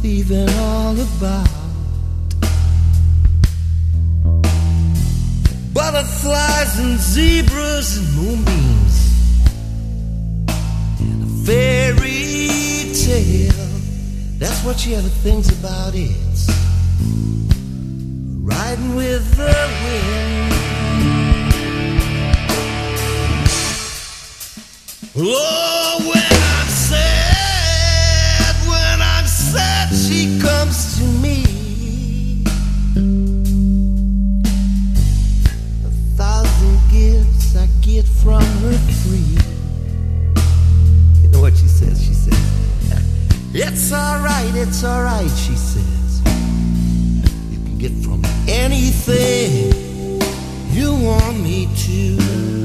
even all about butterflies and zebras and moonbeams and a fairy tale. That's what she ever thinks about. It's riding with the wind. Oh, when I'm sad, she comes to me. 1,000 gifts I get from her free. You know what she says? She says, it's all right, she says. You can get from anything you want me to.